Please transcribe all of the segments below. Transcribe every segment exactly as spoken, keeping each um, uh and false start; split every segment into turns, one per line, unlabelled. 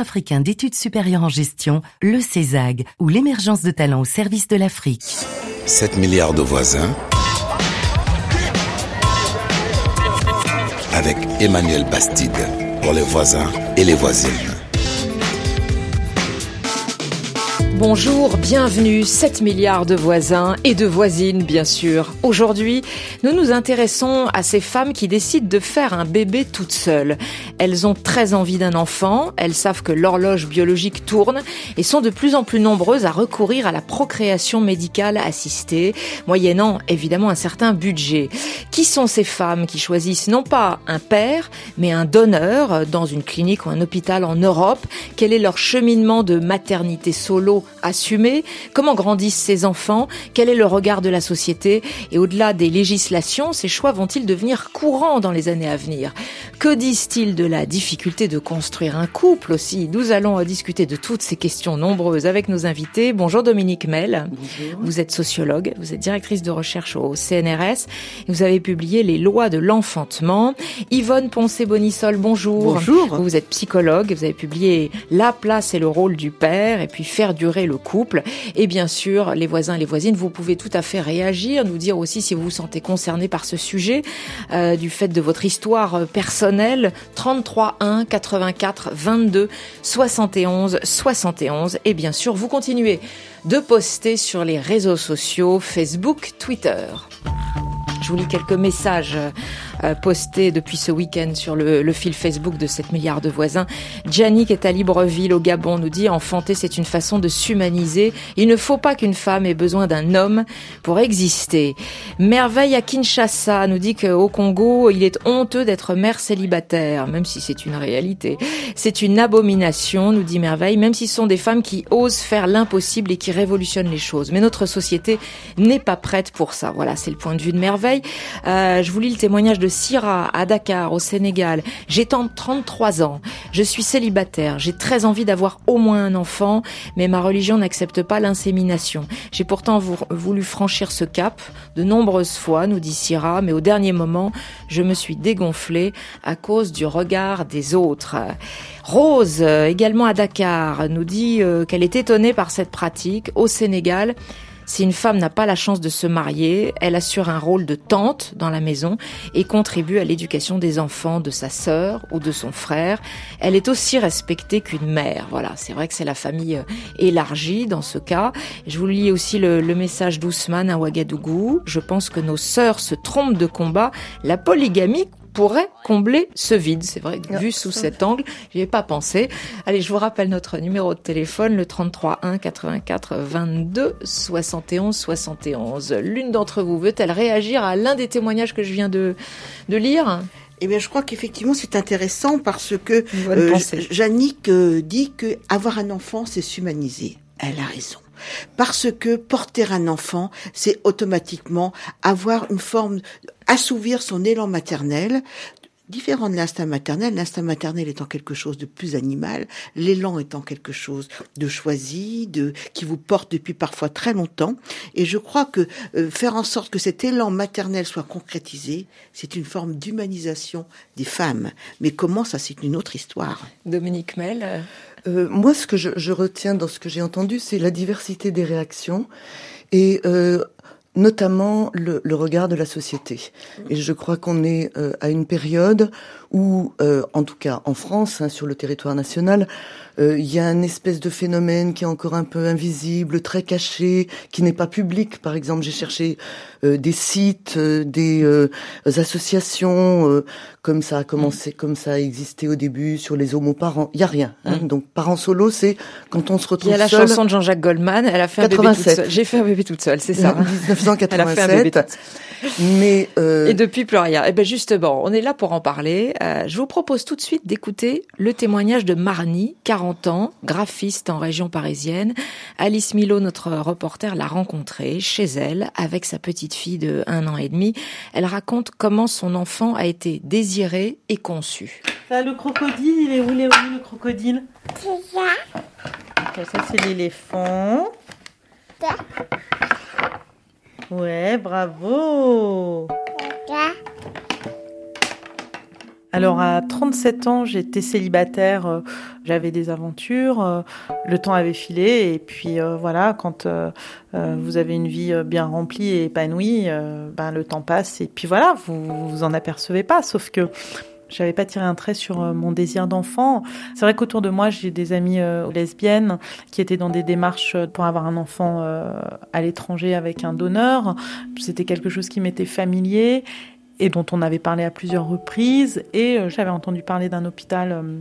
Centre africain d'études supérieures en gestion, le CESAG, ou l'émergence de talents au service de l'Afrique.
sept milliards de voisins avec Emmanuel Bastide pour les voisins et les voisines.
Bonjour, bienvenue, sept milliards de voisins et de voisines bien sûr. Aujourd'hui, nous nous intéressons à ces femmes qui décident de faire un bébé toutes seules. Elles ont très envie d'un enfant, elles savent que l'horloge biologique tourne et sont de plus en plus nombreuses à recourir à la procréation médicale assistée, moyennant évidemment un certain budget. Qui sont ces femmes qui choisissent non pas un père, mais un donneur dans une clinique ou un hôpital en Europe? Quel est leur cheminement de maternité solo assumé? Comment grandissent ces enfants? Quel est le regard de la société? Et au-delà des législations, ces choix vont-ils devenir courants dans les années à venir? Que disent-ils de la difficulté de construire un couple aussi? Nous allons discuter de toutes ces questions nombreuses avec nos invités. Bonjour Dominique Mel.
Bonjour.
Vous êtes sociologue, vous êtes directrice de recherche au C N R S et vous avez publié Les lois de l'enfantement. Yvonne Poncet-Bonissol, bonjour.
Bonjour.
Vous êtes psychologue, vous avez publié La place et le rôle du père et puis Faire durer le couple. Et bien sûr, les voisins et les voisines, vous pouvez tout à fait réagir, nous dire aussi si vous vous sentez concerné par ce sujet, euh, du fait de votre histoire personnelle. trente-trois un quatre-vingt-quatre vingt-deux soixante et onze soixante et onze. Et bien sûr, vous continuez de poster sur les réseaux sociaux, Facebook, Twitter. Je vous lis quelques messages euh, postés depuis ce week-end sur le, le fil Facebook de sept milliards de voisins. Gianni, qui est à Libreville, au Gabon, nous dit « Enfanter, c'est une façon de s'humaniser. Il ne faut pas qu'une femme ait besoin d'un homme pour exister. » Merveille à Kinshasa nous dit qu'au Congo, il est honteux d'être mère célibataire, même si c'est une réalité. C'est une abomination, nous dit Merveille, même si ce sont des femmes qui osent faire l'impossible et qui révolutionnent les choses. Mais notre société n'est pas prête pour ça. Voilà, c'est le point de vue de Merveille. Euh, je vous lis le témoignage de Syrah à Dakar, au Sénégal. J'ai trente-trois ans, je suis célibataire, j'ai très envie d'avoir au moins un enfant, mais ma religion n'accepte pas l'insémination. J'ai pourtant voulu franchir ce cap de nombreuses fois, nous dit Syrah, mais au dernier moment, je me suis dégonflée à cause du regard des autres. Rose, également à Dakar, nous dit euh, qu'elle est étonnée par cette pratique. Au Sénégal, si une femme n'a pas la chance de se marier, elle assure un rôle de tante dans la maison et contribue à l'éducation des enfants de sa sœur ou de son frère. Elle est aussi respectée qu'une mère. Voilà, c'est vrai que c'est la famille élargie dans ce cas. Je vous lis aussi le, le message d'Ousmane à Ouagadougou. Je pense que nos sœurs se trompent de combat. La polygamie pourrait combler ce vide. C'est vrai que vu sous cet angle, j'y ai pas pensé. Allez, je vous rappelle notre numéro de téléphone, le trente-trois un quatre-vingt-quatre vingt-deux soixante et onze soixante et onze. L'une d'entre vous veut-elle réagir à l'un des témoignages que je viens de, de lire?
Eh bien, je crois qu'effectivement, c'est intéressant parce que euh, Jannick euh, dit que avoir un enfant, c'est s'humaniser. Elle a raison. Parce que porter un enfant, c'est automatiquement avoir une forme, assouvir son élan maternel, différent de l'instinct maternel. L'instinct maternel étant quelque chose de plus animal, l'élan étant quelque chose de choisi, de qui vous porte depuis parfois très longtemps. Et je crois que euh, faire en sorte que cet élan maternel soit concrétisé, c'est une forme d'humanisation des femmes. Mais comment, ça, c'est une autre histoire.
Dominique Mel.
Euh, moi, ce que je, je retiens dans ce que j'ai entendu, c'est la diversité des réactions et euh, notamment le, le regard de la société. Et je crois qu'on est euh, à une période où, euh, en tout cas en France, hein, sur le territoire national, euh, il y a une espèce de phénomène qui est encore un peu invisible, très caché, qui n'est pas public. Par exemple, j'ai cherché euh, des sites, euh, des euh, associations, euh, comme ça a commencé, comme ça a existé au début sur les homoparents. Il y a rien. Hein. Mmh. Donc, parents solo, c'est quand on se retrouve seul.
Il y a la
seul,
chanson de Jean-Jacques Goldman. Elle a fait
quatre-vingt-sept.
Un bébé toute seule. J'ai fait un bébé toute seule, c'est ça.
dix-neuf cent quatre-vingt-sept.
Elle a fait un bébé toute seule.
Mais euh...
et depuis plus rien. Et ben justement, on est là pour en parler. Euh, je vous propose tout de suite d'écouter le témoignage de Marnie, quarante ans, graphiste en région parisienne. Alice Milo, notre reporter, l'a rencontrée chez elle avec sa petite fille de un an et demi. Elle raconte comment son enfant a été désiré et conçu.
Ça, le crocodile, il est où, il est où le crocodile? C'est ça. Okay, ça c'est l'éléphant. Ça. Ouais, bravo. Alors à trente-sept ans, j'étais célibataire, euh, j'avais des aventures, euh, le temps avait filé et puis euh, voilà, quand euh, euh, vous avez une vie bien remplie et épanouie, euh, ben le temps passe et puis voilà, vous vous en apercevez pas. Sauf que j'avais pas tiré un trait sur euh, mon désir d'enfant. C'est vrai qu'autour de moi, j'ai des amies euh, lesbiennes qui étaient dans des démarches pour avoir un enfant euh, à l'étranger avec un donneur. C'était quelque chose qui m'était familier et dont on avait parlé à plusieurs reprises. Et euh, j'avais entendu parler d'un hôpital euh,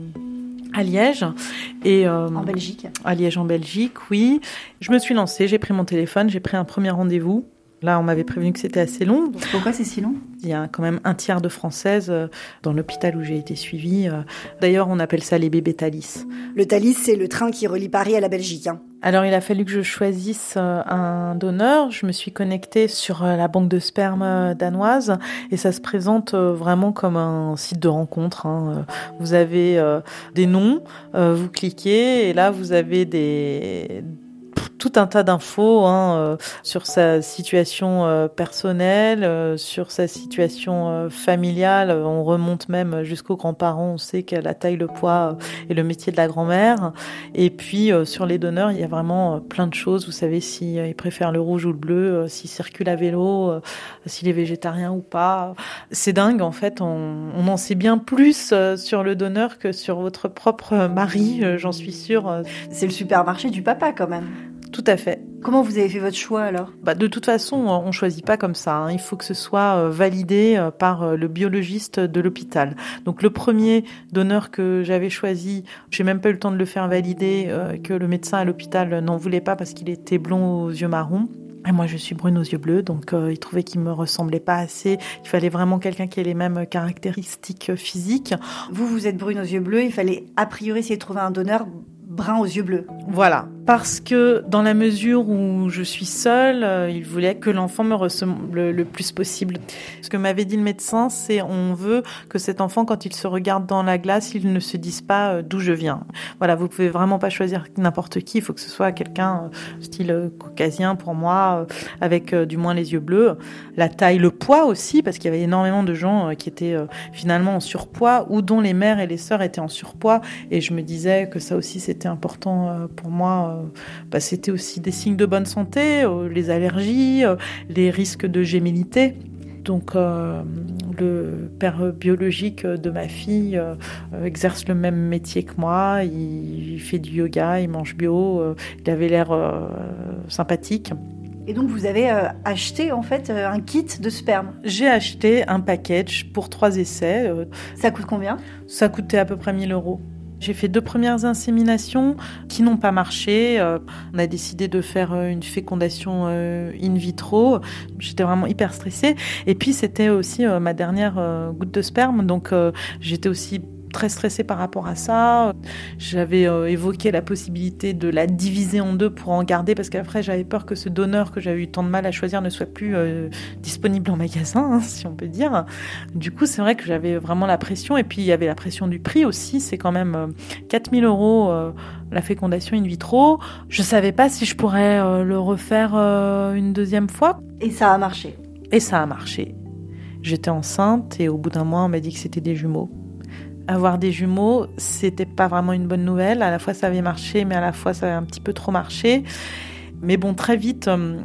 à Liège. Et, euh,
en Belgique.
À Liège, en Belgique, oui. Je me suis lancée, j'ai pris mon téléphone, j'ai pris un premier rendez-vous. Là, on m'avait prévenu que c'était assez long.
Pourquoi c'est si long ?
Il y a quand même un tiers de Françaises dans l'hôpital où j'ai été suivie. D'ailleurs, on appelle ça les bébés Thalys.
Le Thalys, c'est le train qui relie Paris à la Belgique. Hein.
Alors, il a fallu que je choisisse un donneur. Je me suis connectée sur la banque de sperme danoise et ça se présente vraiment comme un site de rencontre. Hein. Vous avez des noms, vous cliquez et là, vous avez des... tout un tas d'infos hein, euh, sur sa situation euh, personnelle, euh, sur sa situation euh, familiale. On remonte même jusqu'aux grands-parents. On sait que la taille, le poids euh, et le métier de la grand-mère. Et puis, euh, sur les donneurs, il y a vraiment euh, plein de choses. Vous savez s'ils si, euh, préfèrent le rouge ou le bleu, euh, s'ils circulent à vélo, euh, s'il est végétarien ou pas. C'est dingue, en fait. On, on en sait bien plus euh, sur le donneur que sur votre propre mari, euh, j'en suis sûre.
C'est le supermarché du papa, quand même.
Tout à fait.
Comment vous avez fait votre choix alors ?
Bah, de toute façon, on ne choisit pas comme ça. Hein. Il faut que ce soit validé par le biologiste de l'hôpital. Donc le premier donneur que j'avais choisi, j'ai même pas eu le temps de le faire valider, euh, que le médecin à l'hôpital n'en voulait pas parce qu'il était blond aux yeux marrons. Et moi, je suis brune aux yeux bleus, donc euh, il trouvait qu'il me ressemblait pas assez. Il fallait vraiment quelqu'un qui ait les mêmes caractéristiques physiques.
Vous, vous êtes brune aux yeux bleus, il fallait a priori essayer de trouver un donneur brun aux yeux bleus.
Voilà, parce que dans la mesure où je suis seule, euh, il voulait que l'enfant me ressemble le, le plus possible. Ce que m'avait dit le médecin, c'est on veut que cet enfant, quand il se regarde dans la glace, il ne se dise pas euh, d'où je viens. Voilà, vous pouvez vraiment pas choisir n'importe qui, il faut que ce soit quelqu'un euh, style euh, caucasien pour moi, euh, avec euh, du moins les yeux bleus. La taille, le poids aussi, parce qu'il y avait énormément de gens euh, qui étaient euh, finalement en surpoids ou dont les mères et les sœurs étaient en surpoids. Et je me disais que ça aussi, c'était important euh, pour moi. Euh, bah, c'était aussi des signes de bonne santé, euh, les allergies, euh, les risques de gémellité. Donc euh, le père biologique de ma fille euh, exerce le même métier que moi, il, il fait du yoga, il mange bio, euh, il avait l'air euh, sympathique.
Et donc vous avez euh, acheté en fait euh, un kit de sperme.
J'ai acheté un package pour trois essais. Euh,
Ça coûte combien ?
Ça coûtait à peu près mille euros. J'ai fait deux premières inséminations qui n'ont pas marché. Euh, on a décidé de faire euh, une fécondation euh, in vitro. J'étais vraiment hyper stressée. Et puis, c'était aussi euh, ma dernière euh, goutte de sperme. Donc, euh, j'étais aussi très stressée par rapport à ça. J'avais euh, évoqué la possibilité de la diviser en deux pour en garder parce qu'après j'avais peur que ce donneur que j'avais eu tant de mal à choisir ne soit plus euh, disponible en magasin, hein, si on peut dire. Du coup, c'est vrai que j'avais vraiment la pression et puis il y avait la pression du prix aussi. C'est quand même euh, quatre mille euros euh, la fécondation in vitro. Je savais pas si je pourrais euh, le refaire euh, une deuxième fois.
Et ça a marché.
Et ça a marché. J'étais enceinte et au bout d'un mois, on m'a dit que c'était des jumeaux. Avoir des jumeaux, c'était pas vraiment une bonne nouvelle. À la fois, ça avait marché, mais à la fois, ça avait un petit peu trop marché. Mais bon, très vite,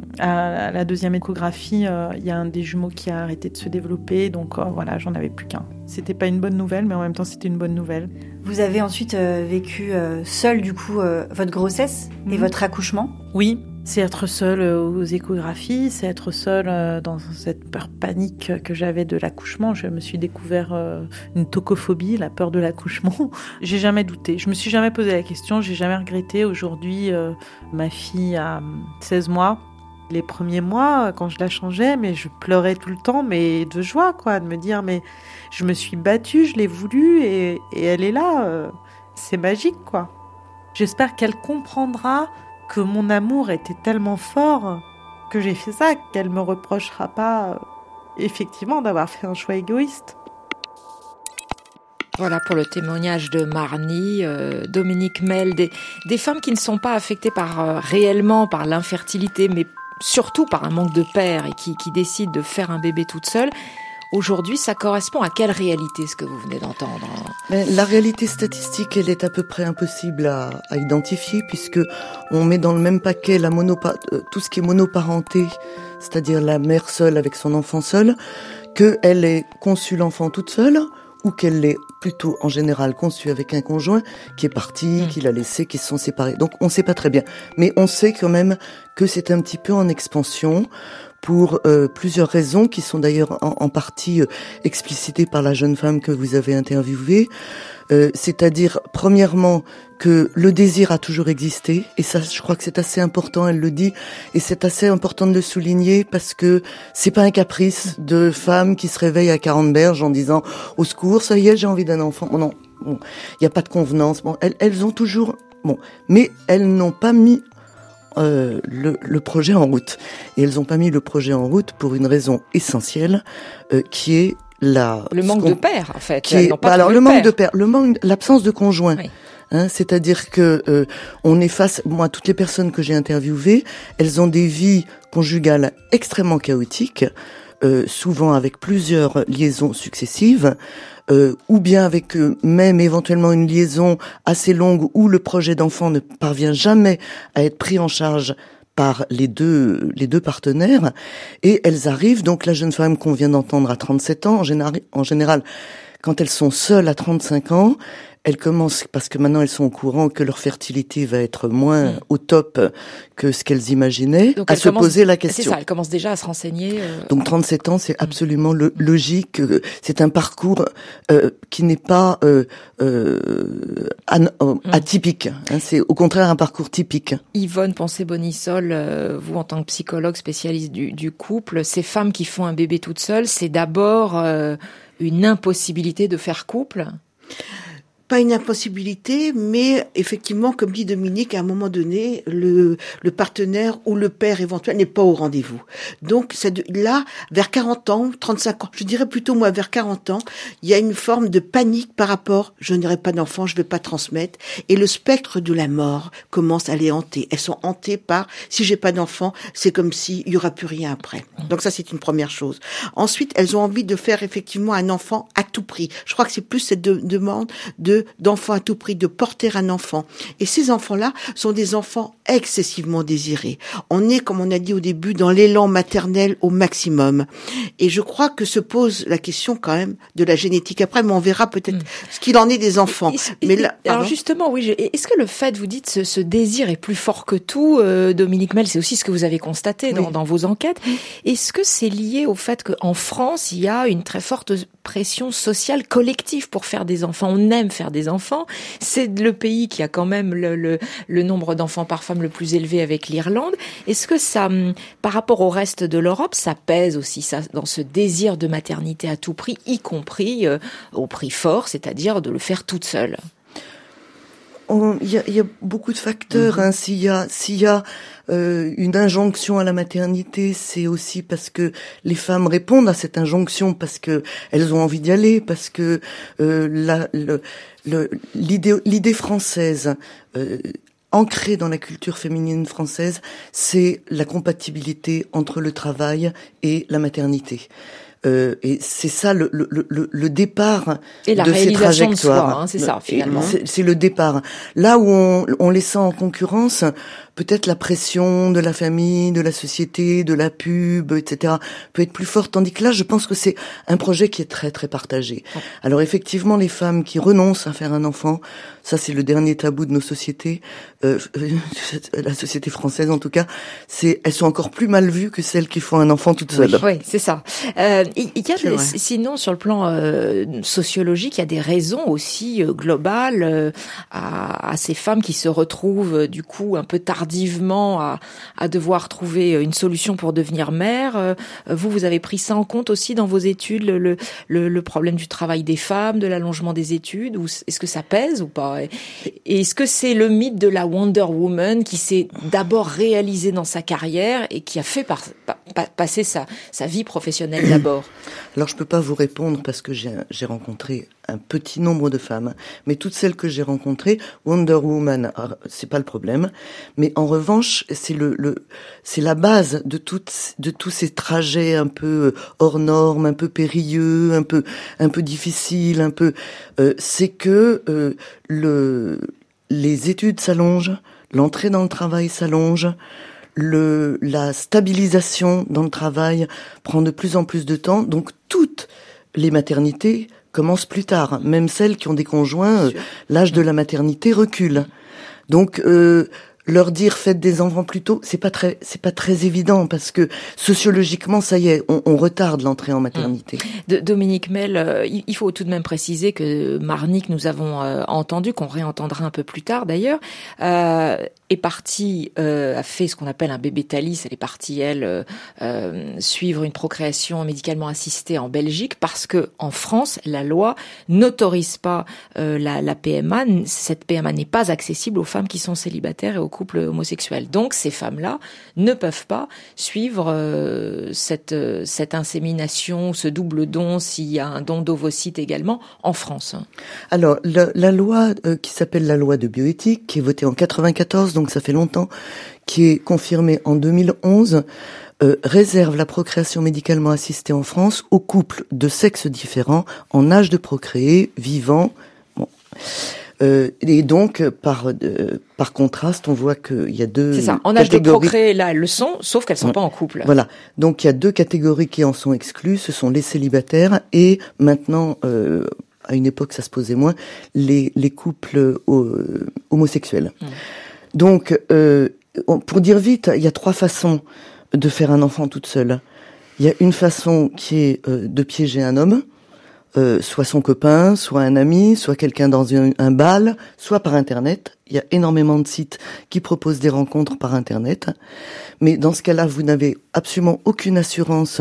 à la deuxième échographie, il euh, y a un des jumeaux qui a arrêté de se développer. Donc euh, voilà, j'en avais plus qu'un. C'était pas une bonne nouvelle, mais en même temps, c'était une bonne nouvelle.
Vous avez ensuite euh, vécu euh, seule, du coup, euh, votre grossesse mmh. et votre accouchement ?
Oui. C'est être seule aux échographies, c'est être seule dans cette peur panique que j'avais de l'accouchement. Je me suis découvert une tocophobie, la peur de l'accouchement. J'ai jamais douté, je me suis jamais posé la question, j'ai jamais regretté. Aujourd'hui, euh, ma fille a seize mois. Les premiers mois, quand je la changeais, mais je pleurais tout le temps, mais de joie, quoi, de me dire, mais je me suis battue, je l'ai voulu et, et elle est là. Euh, c'est magique, quoi. J'espère qu'elle comprendra que mon amour était tellement fort que j'ai fait ça, qu'elle me reprochera pas euh, effectivement d'avoir fait un choix égoïste.
Voilà pour le témoignage de Marnie, euh, Dominique Mel, des, des femmes qui ne sont pas affectées par euh, réellement par l'infertilité, mais surtout par un manque de père et qui, qui décident de faire un bébé toute seule. aujourd'hui, ça correspond à quelle réalité, ce que vous venez d'entendre?
Mais la réalité statistique, elle est à peu près impossible à, à identifier, puisque on met dans le même paquet la monopa- tout ce qui est monoparenté, c'est-à-dire la mère seule avec son enfant seul, qu'elle ait conçu l'enfant toute seule, ou qu'elle l'ait plutôt en général conçu avec un conjoint qui est parti, mmh. qui l'a laissé, qui se sont séparés. Donc on sait pas très bien, mais on sait quand même que c'est un petit peu en expansion pour euh, plusieurs raisons qui sont d'ailleurs en, en partie euh, explicitées par la jeune femme que vous avez interviewée. Euh, c'est-à-dire premièrement que le désir a toujours existé, et ça je crois que c'est assez important, elle le dit, et c'est assez important de le souligner parce que c'est pas un caprice de femme qui se réveille à quarante berges en disant au secours, ça y est, j'ai envie d'un enfant. Bon, non, bon, il y a pas de convenance. Bon, elles, elles ont toujours, bon, mais elles n'ont pas mis Euh, le, le projet en route. Et elles n'ont pas mis le projet en route pour une raison essentielle, euh, qui est la...
Le manque de père, en fait.
Qui est,
pas
bah alors, le
père.
manque de père, le manque, l'absence de conjoint.
Oui.
Hein, c'est-à-dire que euh, on est face, moi, toutes les personnes que j'ai interviewées, elles ont des vies conjugales extrêmement chaotiques, euh, souvent avec plusieurs liaisons successives. Euh, ou bien avec euh, même éventuellement une liaison assez longue où le projet d'enfant ne parvient jamais à être pris en charge par les deux les deux partenaires, et elles arrivent, donc la jeune femme qu'on vient d'entendre à trente-sept ans, en général, en général quand elles sont seules à trente-cinq ans, elles commencent, parce que maintenant elles sont au courant que leur fertilité va être moins mmh. au top que ce qu'elles imaginaient, donc à se commencent, poser la question.
C'est ça, elles commencent déjà à se renseigner. Euh...
Donc trente-sept ans, c'est absolument le, logique. C'est un parcours euh, qui n'est pas euh, euh, an, euh, mmh. atypique. Hein, c'est au contraire un parcours typique.
Yvonne Poncet-Bonissol, euh, vous en tant que psychologue spécialiste du, du couple, ces femmes qui font un bébé toutes seules, c'est d'abord euh, une impossibilité de faire couple?
Pas une impossibilité, mais effectivement, comme dit Dominique, à un moment donné, le, le partenaire ou le père éventuel n'est pas au rendez-vous. Donc, c'est de, là, vers quarante ans, trente-cinq ans, je dirais plutôt moi vers quarante ans, il y a une forme de panique par rapport, je n'aurai pas d'enfant, je vais pas transmettre, et le spectre de la mort commence à les hanter. Elles sont hantées par, si j'ai pas d'enfant, c'est comme s'il y aura plus rien après. Donc ça, c'est une première chose. Ensuite, elles ont envie de faire effectivement un enfant à tout prix. Je crois que c'est plus cette de, demande de d'enfants à tout prix, de porter un enfant. Et ces enfants-là sont des enfants excessivement désirés. On est, comme on a dit au début, dans l'élan maternel au maximum. Et je crois que se pose la question quand même de la génétique après, mais on verra peut-être mmh. ce qu'il en est des enfants.
Et,
mais là,
alors justement, oui, je, est-ce que le fait, vous dites, ce, ce désir est plus fort que tout, euh, Dominique Mel, c'est aussi ce que vous avez constaté dans, oui. dans vos enquêtes. Est-ce que c'est lié au fait qu'en France, il y a une très forte pression sociale collective pour faire des enfants? On aime faire des enfants. C'est le pays qui a quand même le, le, le nombre d'enfants par femme le plus élevé avec l'Irlande. Est-ce que ça, par rapport au reste de l'Europe, ça pèse aussi ça, dans ce désir de maternité à tout prix, y compris euh, au prix fort, c'est-à-dire de le faire toute seule?
Il y a, y a beaucoup de facteurs. Mmh. Hein. S'il y a, s'il y a euh, une injonction à la maternité, c'est aussi parce que les femmes répondent à cette injonction, parce que elles ont envie d'y aller, parce que euh, la, le, le, l'idée, l'idée française. Euh, ancrée dans la culture féminine française, c'est la compatibilité entre le travail et la maternité. Euh, et c'est ça le, le, le, le départ
et la
de ces trajectoires.
De soi, hein, c'est ça finalement.
C'est, c'est le départ. Là où on, on les sent en concurrence, peut-être la pression de la famille, de la société, de la pub, et cetera peut être plus forte. Tandis que là, je pense que c'est un projet qui est très très partagé. Alors effectivement, les femmes qui renoncent à faire un enfant, ça c'est le dernier tabou de nos sociétés, euh, la société française en tout cas, c'est elles sont encore plus mal vues que celles qui font un enfant toutes seules.
Oui, oui c'est ça. Euh, il y a des, sinon sur le plan euh, sociologique, il y a des raisons aussi euh, globales euh, à, à ces femmes qui se retrouvent euh, du coup un peu tardivement à, à devoir trouver une solution pour devenir mère. Euh, vous, vous avez pris ça en compte aussi dans vos études, le, le, le problème du travail des femmes, de l'allongement des études, ou est-ce que ça pèse ou pas? Et est-ce que c'est le mythe de la Wonder Woman qui s'est d'abord réalisé dans sa carrière et qui a fait par, par pa- passer sa, sa vie professionnelle d'abord?
Alors je peux pas vous répondre parce que j'ai, j'ai rencontré un petit nombre de femmes, mais toutes celles que j'ai rencontrées, Wonder Woman, c'est pas le problème. Mais en revanche, c'est le, le c'est la base de toutes, de tous ces trajets un peu hors normes, un peu périlleux, un peu, un peu difficiles, un peu. Euh, c'est que euh, le, les études s'allongent, l'entrée dans le travail s'allonge. Le, la stabilisation dans le travail prend de plus en plus de temps, donc toutes les maternités commencent plus tard, même celles qui ont des conjoints, euh, l'âge de la maternité recule. Donc euh, leur dire faites des enfants plus tôt, c'est pas très, c'est pas très évident parce que sociologiquement, ça y est, on, on retarde l'entrée en maternité.
De, Dominique Mel, euh, il faut tout de même préciser que Marnik, nous avons euh, entendu, qu'on réentendra un peu plus tard d'ailleurs, euh, est partie, euh, a fait ce qu'on appelle un bébé Thalys. Elle est partie, elle, euh, euh, suivre une procréation médicalement assistée en Belgique parce que en France, la loi n'autorise pas euh, la, la P M A. Cette P M A n'est pas accessible aux femmes qui sont célibataires et aux couples homosexuels. Donc, ces femmes-là ne peuvent pas suivre euh, cette, cette insémination, ce double don, s'il y a un don d'ovocytes également, en France.
Alors, la, la loi euh, qui s'appelle la loi de bioéthique, qui est votée en quatre-vingt-quatorze, donc ça fait longtemps, qui est confirmée en deux mille onze, euh, réserve la procréation médicalement assistée en France aux couples de sexes différents, en âge de procréer, vivants. Bon. Euh, et donc, par euh, par contraste, on voit qu'il y a deux.
C'est ça. En âge catégories. De procréer, là, elles le sont, sauf qu'elles sont ouais. pas en couple.
Voilà. Donc, il y a deux catégories qui en sont exclues. Ce sont les célibataires et maintenant, euh, à une époque, ça se posait moins, les les couples euh, homosexuels. Mmh. Donc, euh, pour dire vite, il y a trois façons de faire un enfant toute seule. Il y a une façon qui est euh, de piéger un homme. Euh, soit son copain, soit un ami, soit quelqu'un dans un, un bal, soit par Internet. Il y a énormément de sites qui proposent des rencontres par Internet. Mais dans ce cas-là, vous n'avez absolument aucune assurance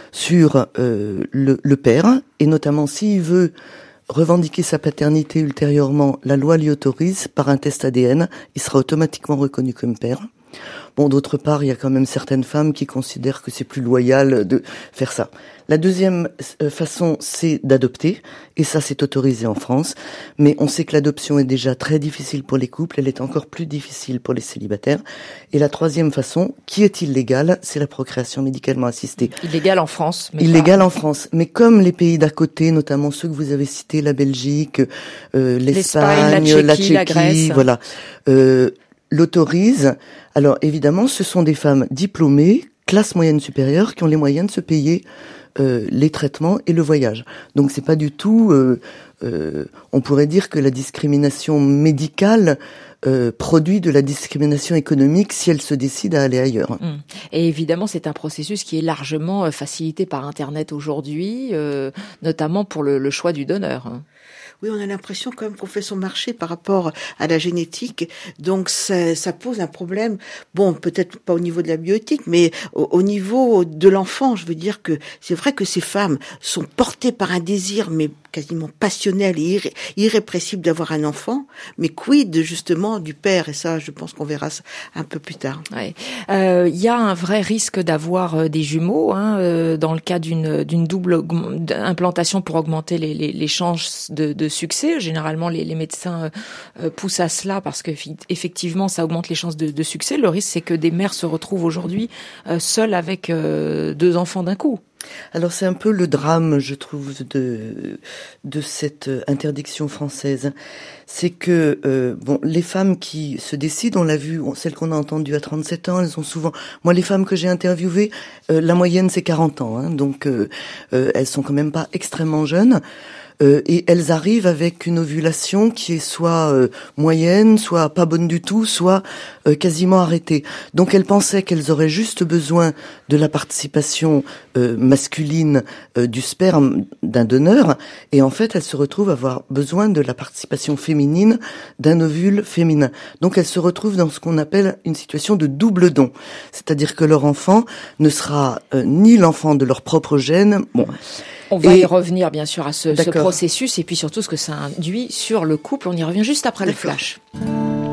sur euh, le, le père. Et notamment, s'il veut revendiquer sa paternité ultérieurement, la loi l'y autorise par un test A D N. Il sera automatiquement reconnu comme père. Bon, d'autre part, il y a quand même certaines femmes qui considèrent que c'est plus loyal de faire ça. La deuxième façon, c'est d'adopter, et ça, c'est autorisé en France. Mais on sait que l'adoption est déjà très difficile pour les couples, elle est encore plus difficile pour les célibataires. Et la troisième façon, qui est illégale, c'est la procréation médicalement assistée.
Illégale en France. Mais
illégale
pas...
en France. Mais comme les pays d'à côté, notamment ceux que vous avez cités, la Belgique, euh, l'Espagne,
la Tchéquie,
la, Tchéquie,
la Grèce,
voilà, euh, l'autorise. Alors évidemment, ce sont des femmes diplômées, classe moyenne supérieure, qui ont les moyens de se payer euh, les traitements et le voyage. Donc c'est pas du tout, euh, euh, on pourrait dire que la discrimination médicale euh, produit de la discrimination économique si elle se décide à aller ailleurs.
Mmh. Et évidemment, c'est un processus qui est largement facilité par Internet aujourd'hui, euh, notamment pour le, le choix du donneur.
Oui, on a l'impression quand même qu'on fait son marché par rapport à la génétique. Donc, ça, ça pose un problème. Bon, peut-être pas au niveau de la bioéthique, mais au, au niveau de l'enfant. Je veux dire que c'est vrai que ces femmes sont portées par un désir, mais quasiment passionnel et irré- irrépressible d'avoir un enfant. Mais quid, justement, du père? Et ça, je pense qu'on verra ça un peu plus tard.
Ouais. Euh, il y a un vrai risque d'avoir euh, des jumeaux, hein, euh, dans le cas d'une, d'une double aug- implantation pour augmenter les, les, les chances de, de succès. Généralement, les, les médecins euh, poussent à cela parce que effectivement, ça augmente les chances de, de succès. Le risque, c'est que des mères se retrouvent aujourd'hui euh, seules avec euh, deux enfants d'un coup.
Alors c'est un peu le drame, je trouve, de de cette interdiction française. C'est que euh, bon, les femmes qui se décident, on l'a vu, celles qu'on a entendues à trente-sept ans, elles ont souvent. Moi, les femmes que j'ai interviewées, euh, la moyenne c'est quarante ans, hein, donc euh, euh, elles sont quand même pas extrêmement jeunes. Euh, et elles arrivent avec une ovulation qui est soit euh, moyenne, soit pas bonne du tout, soit euh, quasiment arrêtée. Donc elles pensaient qu'elles auraient juste besoin de la participation euh, masculine euh, du sperme d'un donneur, et en fait elles se retrouvent à avoir besoin de la participation féminine d'un ovule féminin. Donc elles se retrouvent dans ce qu'on appelle une situation de double don, c'est-à-dire que leur enfant ne sera euh, ni l'enfant de leur propre gène. Bon.
On va et... y revenir bien sûr à ce, ce processus et puis surtout ce que ça induit sur le couple. On y revient juste après D'accord. le flash.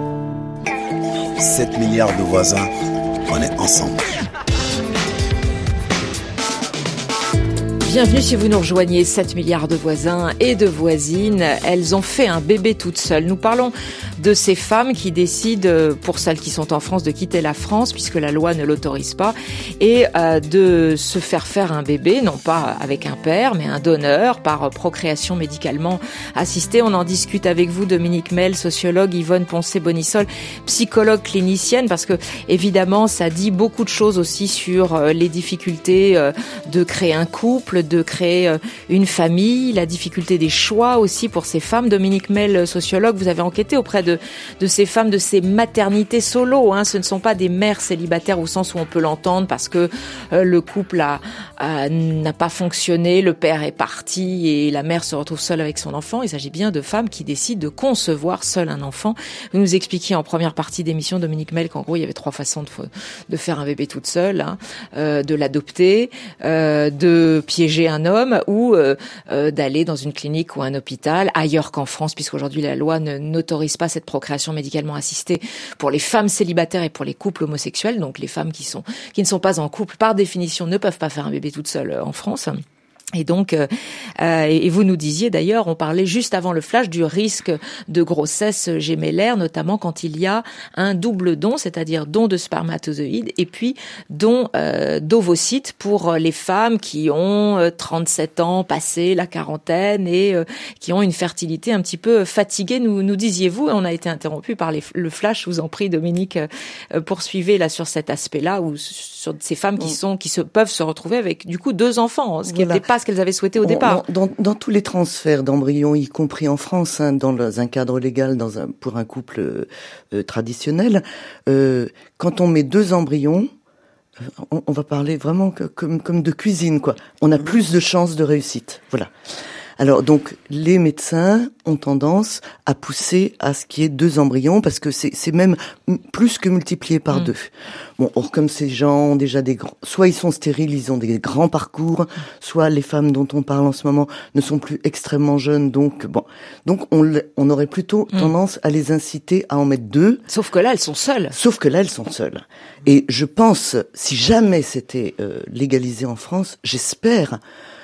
sept milliards de voisins, on est ensemble.
Bienvenue si vous nous rejoignez, sept milliards de voisins et de voisines. Elles ont fait un bébé toutes seules. Nous parlons de ces femmes qui décident, pour celles qui sont en France, de quitter la France puisque la loi ne l'autorise pas et euh, de se faire faire un bébé, non pas avec un père, mais un donneur par procréation médicalement assistée. On en discute avec vous, Dominique Mel, sociologue, Yvonne Poncet-Bonissol, psychologue clinicienne, parce que évidemment, ça dit beaucoup de choses aussi sur euh, les difficultés euh, de créer un couple, de créer une famille, la difficulté des choix aussi pour ces femmes. Dominique Mel, sociologue, vous avez enquêté auprès de, de ces femmes, de ces maternités solo. Hein. Ce ne sont pas des mères célibataires au sens où on peut l'entendre parce que euh, le couple a, a, n'a pas fonctionné, le père est parti et la mère se retrouve seule avec son enfant. Il s'agit bien de femmes qui décident de concevoir seul un enfant. Vous nous expliquiez en première partie d'émission, Dominique Mel, qu'en gros, il y avait trois façons de, de faire un bébé toute seule, hein. euh, de l'adopter, euh, de piéger un homme ou euh, euh, d'aller dans une clinique ou un hôpital ailleurs qu'en France, puisqu'aujourd'hui la loi ne, n'autorise pas cette procréation médicalement assistée pour les femmes célibataires et pour les couples homosexuels. Donc les femmes qui sont qui ne sont pas en couple, par définition, ne peuvent pas faire un bébé toute seule en France. Et donc, euh, et vous nous disiez d'ailleurs, on parlait juste avant le flash du risque de grossesse gémellaire, notamment quand il y a un double don, c'est-à-dire don de spermatozoïdes et puis don euh, d'ovocytes pour les femmes qui ont euh, trente-sept ans, passé la quarantaine et euh, qui ont une fertilité un petit peu fatiguée. Nous, nous disiez-vous, on a été interrompu par les, le flash. Je vous en prie, Dominique, euh, poursuivez là sur cet aspect-là ou sur ces femmes qui sont qui se peuvent se retrouver avec du coup deux enfants, ce qui n'était pas ce qu'elles avaient souhaité au départ.
Dans, dans, dans tous les transferts d'embryons, y compris en France, hein, dans un cadre légal, dans un, pour un couple euh, traditionnel, euh, quand on met deux embryons, euh, on, on va parler vraiment que, comme, comme de cuisine, quoi. On a plus de chances de réussite. Voilà. Alors donc les médecins ont tendance à pousser à ce qu'il y ait deux embryons parce que c'est, c'est même plus que multiplié par mmh. deux. Bon, or comme ces gens ont déjà des grands, soit ils sont stériles, ils ont des grands parcours, soit les femmes dont on parle en ce moment ne sont plus extrêmement jeunes, donc bon, donc on, on aurait plutôt mmh. tendance à les inciter à en mettre deux.
Sauf que là elles sont seules.
Sauf que là elles sont seules. Et je pense, si jamais c'était euh, légalisé en France, j'espère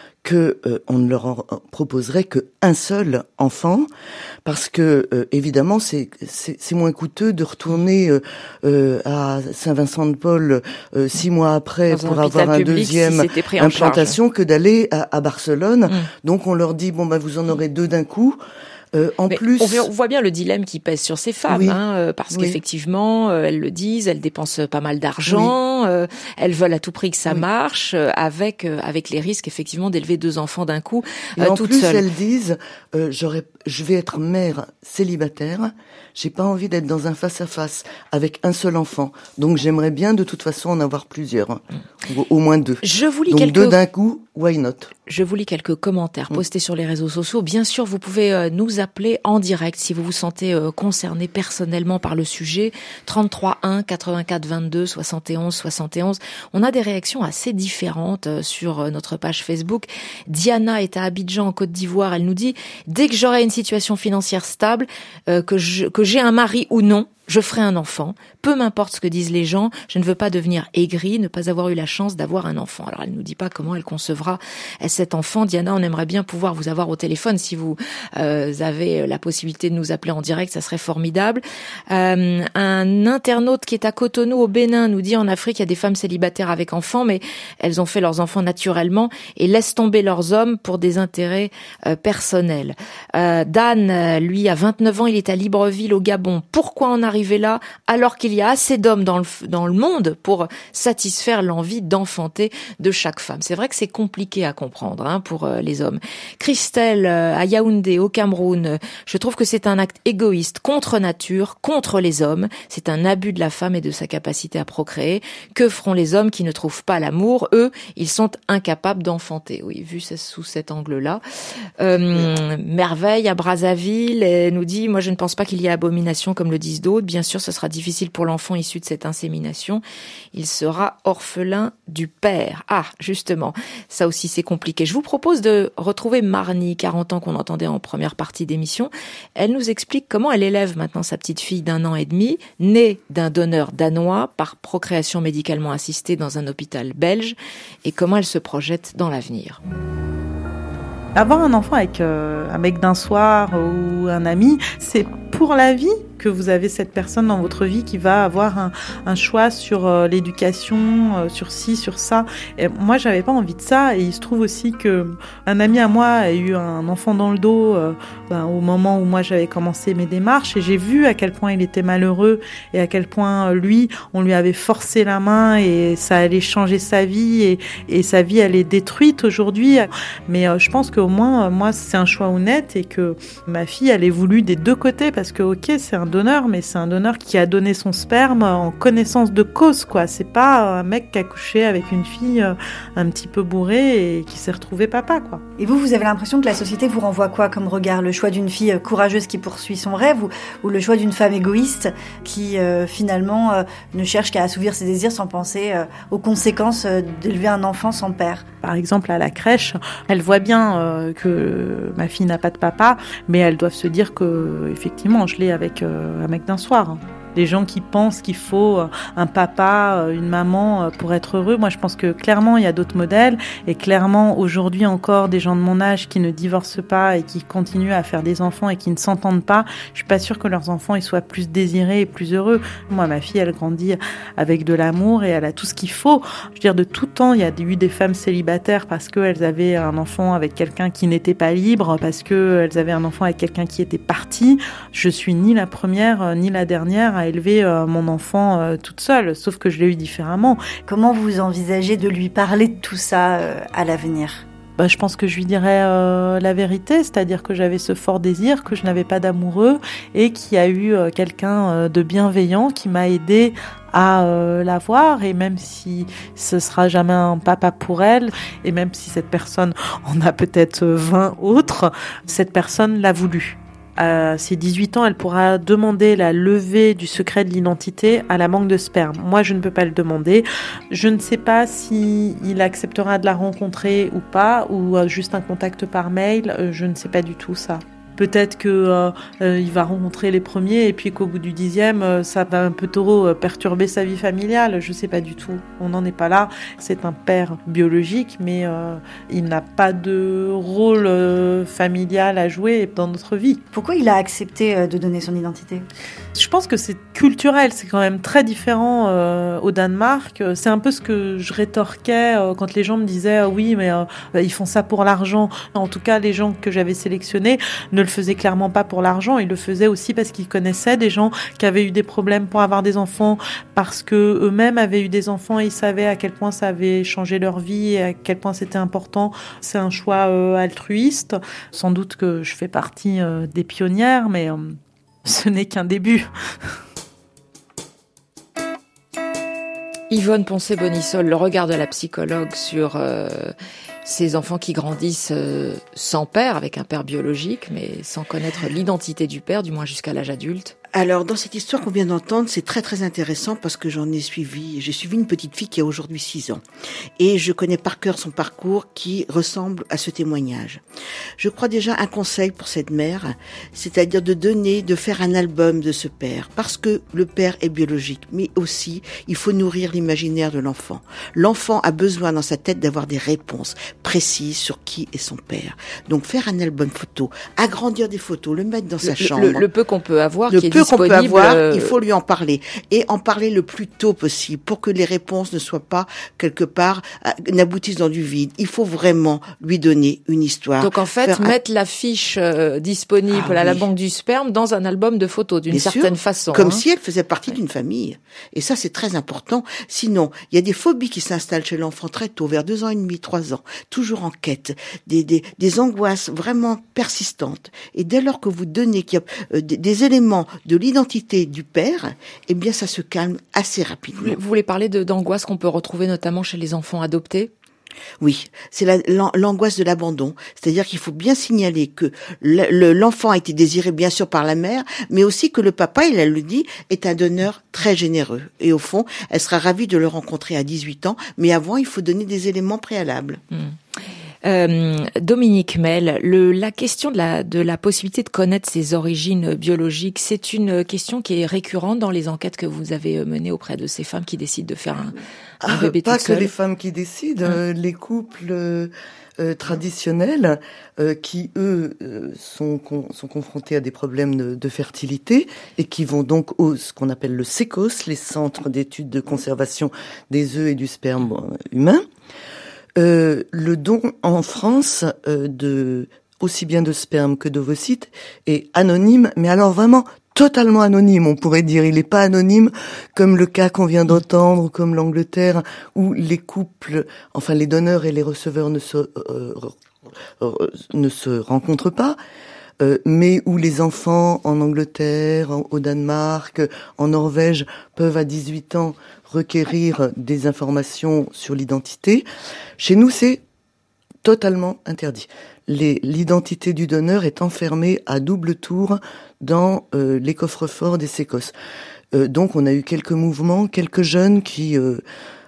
que euh, on ne leur en proposerait que un seul enfant, parce que euh, évidemment c'est, c'est c'est moins coûteux de retourner euh, euh, à Saint-Vincent-de-Paul euh, six mois après dans pour un avoir un deuxième si implantation que d'aller à, à Barcelone. Mmh. Donc on leur dit bon bah vous en aurez deux d'un coup. Euh, en
Mais
plus,
on voit bien le dilemme qui pèse sur ces femmes, oui, hein, parce oui. qu'effectivement, euh, elles le disent, elles dépensent pas mal d'argent, oui. euh, elles veulent à tout prix que ça oui. marche, euh, avec euh, avec les risques effectivement d'élever deux enfants d'un coup,
et
euh,
en
toutes
plus,
seules.
Elles disent, euh, j'aurais, je vais être mère célibataire, j'ai pas envie d'être dans un face à face avec un seul enfant, donc j'aimerais bien de toute façon en avoir plusieurs, hein, mmh. au moins deux.
Je vous lis
donc
quelques...
deux d'un coup, why not?
Je vous lis quelques commentaires postés mmh. sur les réseaux sociaux. Bien sûr, vous pouvez euh, nous appeler en direct si vous vous sentez euh, concerné personnellement par le sujet. trente-trois un quatre-vingt-quatre vingt-deux soixante et onze soixante et onze. On a des réactions assez différentes euh, sur euh, notre page Facebook. Diana est à Abidjan en Côte d'Ivoire. Elle nous dit « Dès que j'aurai une situation financière stable, euh, que, je, que j'ai un mari ou non, je ferai un enfant. Peu m'importe ce que disent les gens, je ne veux pas devenir aigrie, ne pas avoir eu la chance d'avoir un enfant. » Alors elle nous dit pas comment elle concevra cet enfant. Diana, on aimerait bien pouvoir vous avoir au téléphone. Si vous euh, avez la possibilité de nous appeler en direct, ça serait formidable. Euh, un internaute qui est à Cotonou au Bénin nous dit en Afrique, il y a des femmes célibataires avec enfants, mais elles ont fait leurs enfants naturellement et laissent tomber leurs hommes pour des intérêts euh, personnels. Euh, Dan, lui, a vingt-neuf ans, il est à Libreville au Gabon. Pourquoi en arriver là alors qu'il y a assez d'hommes dans le, dans le monde pour satisfaire l'envie d'enfanter de chaque femme? C'est vrai que c'est compliqué à comprendre hein, pour euh, les hommes. Christelle, euh, à Yaoundé, au Cameroun, euh, je trouve que c'est un acte égoïste contre nature, contre les hommes. C'est un abus de la femme et de sa capacité à procréer. Que feront les hommes qui ne trouvent pas l'amour? Eux, ils sont incapables d'enfanter. Oui, vu sous cet angle-là. Euh, Merveille, à Brazzaville, elle nous dit « Moi, je ne pense pas qu'il y ait abomination comme le disent d'autres. bien sûr, ce sera difficile pour l'enfant issu de cette insémination. Il sera orphelin du père. Ah, justement, ça aussi c'est compliqué. Je vous propose de retrouver Marnie, quarante ans, qu'on entendait en première partie d'émission. Elle nous explique comment elle élève maintenant sa petite fille d'un an et demi, née d'un donneur danois par procréation médicalement assistée dans un hôpital belge, et comment elle se projette dans l'avenir.
Avoir un enfant avec euh, un mec d'un soir ou un ami, c'est pour la vie que vous avez cette personne dans votre vie qui va avoir un, un choix sur euh, l'éducation, euh, sur ci, sur ça. Et moi, j'avais pas envie de ça. Et il se trouve aussi que un ami à moi a eu un enfant dans le dos euh, ben, au moment où moi j'avais commencé mes démarches, et j'ai vu à quel point il était malheureux et à quel point lui, on lui avait forcé la main et ça allait changer sa vie, et, et sa vie elle est détruite aujourd'hui. Mais euh, je pense qu'au moins euh, moi c'est un choix honnête, et que ma fille elle est voulue des deux côtés, parce que ok, c'est un donneur, mais c'est un donneur qui a donné son sperme en connaissance de cause, quoi. C'est pas un mec qui a couché avec une fille euh, un petit peu bourrée et qui s'est retrouvé papa, quoi.
Et vous, vous avez l'impression que la société vous renvoie quoi comme regard? Le choix d'une fille courageuse qui poursuit son rêve, ou, ou le choix d'une femme égoïste qui euh, finalement euh, ne cherche qu'à assouvir ses désirs sans penser euh, aux conséquences euh, d'élever un enfant sans père?
Par exemple, à la crèche, elle voit bien euh, que ma fille n'a pas de papa, mais elles doivent se dire que effectivement, je l'ai avec euh, un mec d'un soir. Hein. Les gens qui pensent qu'il faut un papa, une maman pour être heureux. Moi, je pense que clairement, il y a d'autres modèles. Et clairement, aujourd'hui encore, des gens de mon âge qui ne divorcent pas et qui continuent à faire des enfants et qui ne s'entendent pas, je suis pas sûre que leurs enfants ils soient plus désirés et plus heureux. Moi, ma fille, elle grandit avec de l'amour et elle a tout ce qu'il faut. Je veux dire, de tout temps, il y a eu des femmes célibataires parce qu'elles avaient un enfant avec quelqu'un qui n'était pas libre, parce qu'elles avaient un enfant avec quelqu'un qui était parti. Je suis ni la première, ni la dernière à élever euh, mon enfant euh, toute seule, sauf que je l'ai eu différemment.
Comment vous envisagez de lui parler de tout ça euh, à l'avenir ?
Bah, je pense que je lui dirais euh, la vérité, c'est-à-dire que j'avais ce fort désir, que je n'avais pas d'amoureux, et qu'il y a eu euh, quelqu'un euh, de bienveillant qui m'a aidé à euh, l'avoir, et même si ce sera jamais un papa pour elle, et même si cette personne en a peut-être vingt autres, cette personne l'a voulu. À ses dix-huit ans, elle pourra demander la levée du secret de l'identité à la banque de sperme. Moi, je ne peux pas le demander. Je ne sais pas si il acceptera de la rencontrer ou pas, ou juste un contact par mail. Je ne sais pas du tout ça. Peut-être que euh, euh, il va rencontrer les premiers et puis qu'au bout du dixième, euh, ça va un peu trop euh, perturber sa vie familiale. Je sais pas du tout. On n'en est pas là. C'est un père biologique, mais euh, il n'a pas de rôle euh, familial à jouer dans notre vie.
Pourquoi il a accepté euh, de donner son identité ?
Je pense que c'est culturel. C'est quand même très différent euh, au Danemark. C'est un peu ce que je rétorquais euh, quand les gens me disaient euh, oui, mais euh, ils font ça pour l'argent. En tout cas, les gens que j'avais sélectionnés ne le faisaient clairement pas pour l'argent. Ils le faisaient aussi parce qu'ils connaissaient des gens qui avaient eu des problèmes pour avoir des enfants, parce que eux-mêmes avaient eu des enfants et ils savaient à quel point ça avait changé leur vie et à quel point c'était important. C'est un choix euh, altruiste. Sans doute que je fais partie euh, des pionnières, mais euh, ce n'est qu'un début.
Yvonne Poncet-Bonissol, le regard de la psychologue sur euh, ces enfants qui grandissent euh, sans père, avec un père biologique, mais sans connaître l'identité du père, du moins jusqu'à l'âge adulte.
Alors, dans cette histoire qu'on vient d'entendre, c'est très très intéressant parce que j'en ai suivi, j'ai suivi une petite fille qui a aujourd'hui six ans. Et je connais par cœur son parcours qui ressemble à ce témoignage. Je crois déjà un conseil pour cette mère, c'est-à-dire de donner, de faire un album de ce père. Parce que le père est biologique, mais aussi, il faut nourrir l'imaginaire de l'enfant. L'enfant a besoin dans sa tête d'avoir des réponses précises sur qui est son père. Donc, faire un album photo, agrandir des photos, le mettre dans sa
le,
chambre.
Le, le peu qu'on peut avoir,
le
qui est
peu qu'on peut avoir,
euh...
il faut lui en parler. Et en parler le plus tôt possible pour que les réponses ne soient pas, quelque part, n'aboutissent dans du vide. Il faut vraiment lui donner une histoire.
Donc en fait,
Faire
mettre un... la fiche euh, disponible ah, à oui. la banque du sperme dans un album de photos, d'une Bien certaine sûr, façon.
Comme
hein.
si elle faisait partie ouais. d'une famille. Et ça, c'est très important. Sinon, il y a des phobies qui s'installent chez l'enfant très tôt, vers deux ans et demi, trois ans, toujours en quête, des, des, des angoisses vraiment persistantes. Et dès lors que vous donnez qu'il y a, euh, des, des éléments de l'identité du père, eh bien, ça se calme assez rapidement.
Vous voulez parler de, d'angoisse qu'on peut retrouver notamment chez les enfants adoptés ?
Oui, c'est la, l'angoisse de l'abandon. C'est-à-dire qu'il faut bien signaler que le, le, l'enfant a été désiré bien sûr par la mère, mais aussi que le papa, il le dit, est un donneur très généreux. Et au fond, elle sera ravie de le rencontrer à dix-huit ans, mais avant, il faut donner des éléments préalables.
Mmh. Euh, Dominique Mel, le, la question de la, de la possibilité de connaître ses origines biologiques, c'est une question qui est récurrente dans les enquêtes que vous avez menées auprès de ces femmes qui décident de faire un, un
ah,
bébé
pas
toute seule.
Pas que les femmes qui décident, hum. euh, les couples euh, euh, traditionnels euh, qui, eux, euh, sont, con, sont confrontés à des problèmes de, de fertilité et qui vont donc au ce qu'on appelle le C E C O S, les centres d'études de conservation des œufs et du sperme humain. Euh, le don en France euh, de aussi bien de sperme que d'ovocytes est anonyme, mais alors vraiment totalement anonyme, on pourrait dire. Il n'est pas anonyme comme le cas qu'on vient d'entendre, comme l'Angleterre, où les couples, enfin les donneurs et les receveurs ne se euh, euh, ne se rencontrent pas. Euh, mais où les enfants en Angleterre, en, au Danemark, en Norvège peuvent à dix-huit ans requérir des informations sur l'identité. Chez nous, c'est totalement interdit. Les, l'identité du donneur est enfermée à double tour dans euh, les coffres-forts des C E C O S. Euh, donc on a eu quelques mouvements, quelques jeunes qui, euh,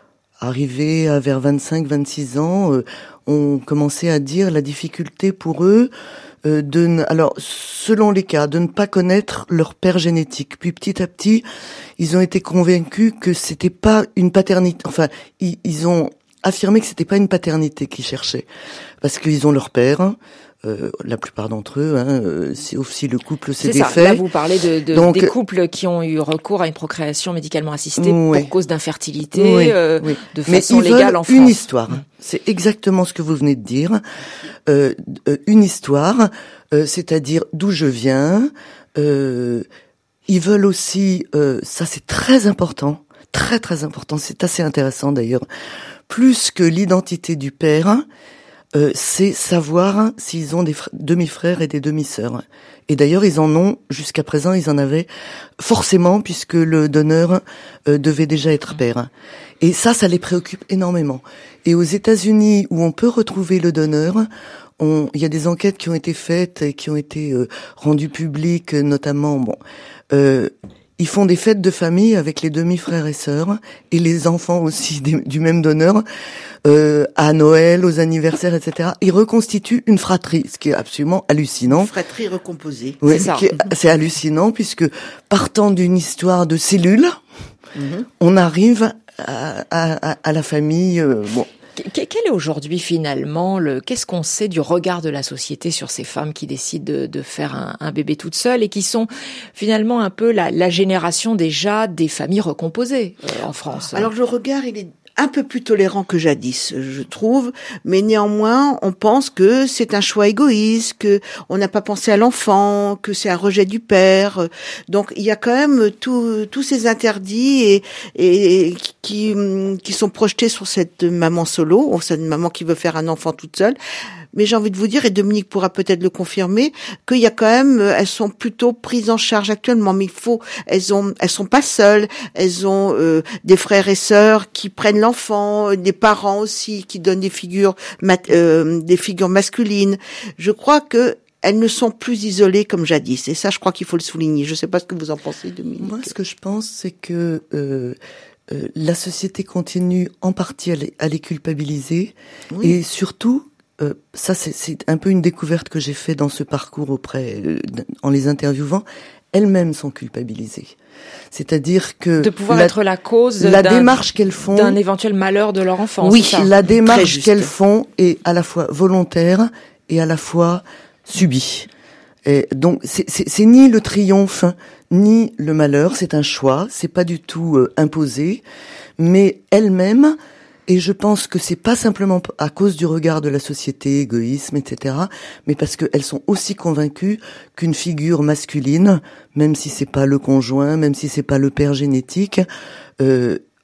arrivés à vers vingt-cinq vingt-six ans, euh, ont commencé à dire la difficulté pour eux Euh, de ne, alors selon les cas, de ne pas connaître leur père génétique. Puis petit à petit, ils ont été convaincus que c'était pas une paternité. Enfin, ils, ils ont affirmé que c'était pas une paternité qu'ils cherchaient, parce qu'ils ont leur père. Hein, euh, la plupart d'entre eux, hein, euh, sauf si le couple s'est
défait.
C'est ça.
Là, vous parlez de, de Donc, des couples qui ont eu recours à une procréation médicalement assistée oui. pour cause d'infertilité, oui, euh, oui. de façon
Mais
légale en France.
Une histoire. Mmh. C'est exactement ce que vous venez de dire. Euh, une histoire, euh, c'est-à-dire d'où je viens. Euh, ils veulent aussi, euh, ça c'est très important, très très important. C'est assez intéressant d'ailleurs. Plus que l'identité du père. Euh, c'est savoir s'ils ont des fr- demi-frères et des demi-sœurs. Et d'ailleurs, ils en ont, jusqu'à présent, ils en avaient forcément, puisque le donneur euh, devait déjà être père. Et ça, ça les préoccupe énormément. Et aux États-Unis, où on peut retrouver le donneur, on, il y a des enquêtes qui ont été faites et qui ont été euh, rendues publiques, notamment, bon... Euh, Ils font des fêtes de famille avec les demi-frères et sœurs et les enfants aussi des, du même donneur euh, à Noël, aux anniversaires, et cetera. Ils reconstituent une fratrie, ce qui est absolument hallucinant.
Une fratrie recomposée.
Oui, c'est ça. Qui est, c'est hallucinant puisque partant d'une histoire de cellules, mm-hmm. on arrive à, à, à la famille. Euh, bon.
Quel est aujourd'hui finalement le qu'est-ce qu'on sait du regard de la société sur ces femmes qui décident de, de faire un, un bébé toutes seules et qui sont finalement un peu la, la génération déjà des familles recomposées euh, en France?
Alors le regard, il est un peu plus tolérant que jadis, je trouve, mais néanmoins, on pense que c'est un choix égoïste, que on n'a pas pensé à l'enfant, que c'est un rejet du père. Donc il y a quand même tous tous ces interdits et, et qui qui sont projetés sur cette maman solo, ou cette maman qui veut faire un enfant toute seule. Mais j'ai envie de vous dire, et Dominique pourra peut-être le confirmer, qu'il y a quand même, elles sont plutôt prises en charge actuellement. Mais il faut, elles ont, elles sont pas seules. Elles ont euh, des frères et sœurs qui prennent l'enfant, des parents aussi qui donnent des figures, mat- euh, des figures masculines. Je crois que elles ne sont plus isolées comme jadis. Et ça, je crois qu'il faut le souligner. Je sais pas ce que vous en pensez, Dominique.
Moi, ce que je pense, c'est que euh, euh, la société continue en partie à les, à les culpabiliser, oui. Et surtout. Euh, ça, c'est, c'est un peu une découverte que j'ai fait dans ce parcours auprès, euh, en les interviewant. Elles-mêmes sont culpabilisées. C'est-à-dire que
de pouvoir
la,
être la cause
la
d'un,
démarche qu'elles font,
d'un éventuel malheur de leur enfant.
Oui,
c'est ça.
La démarche qu'elles font est à la fois volontaire et à la fois subie. Et donc, c'est, c'est, c'est ni le triomphe ni le malheur. C'est un choix. C'est pas du tout euh, imposé, mais elles-mêmes. Et je pense que c'est pas simplement à cause du regard de la société, égoïsme, et cetera, mais parce qu'elles sont aussi convaincues qu'une figure masculine, même si c'est pas le conjoint, même si c'est pas le père génétique, euh,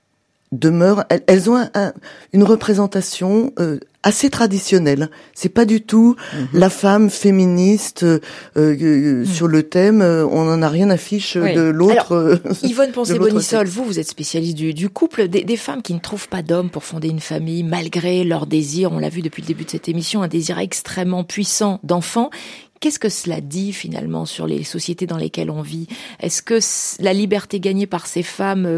demeurent, elles, elles ont un, un, une représentation euh, assez traditionnelle. C'est pas du tout mmh. la femme féministe euh, euh, mmh. sur le thème. Euh, on en a rien à fiche oui. de l'autre.
Alors, Yvonne Poncet-Bonisol, vous, vous êtes spécialiste du, du couple, des, des femmes qui ne trouvent pas d'hommes pour fonder une famille malgré leur désir. On l'a vu depuis le début de cette émission, un désir extrêmement puissant d'enfants. Qu'est-ce que cela dit finalement sur les sociétés dans lesquelles on vit ? Est-ce que la liberté gagnée par ces femmes,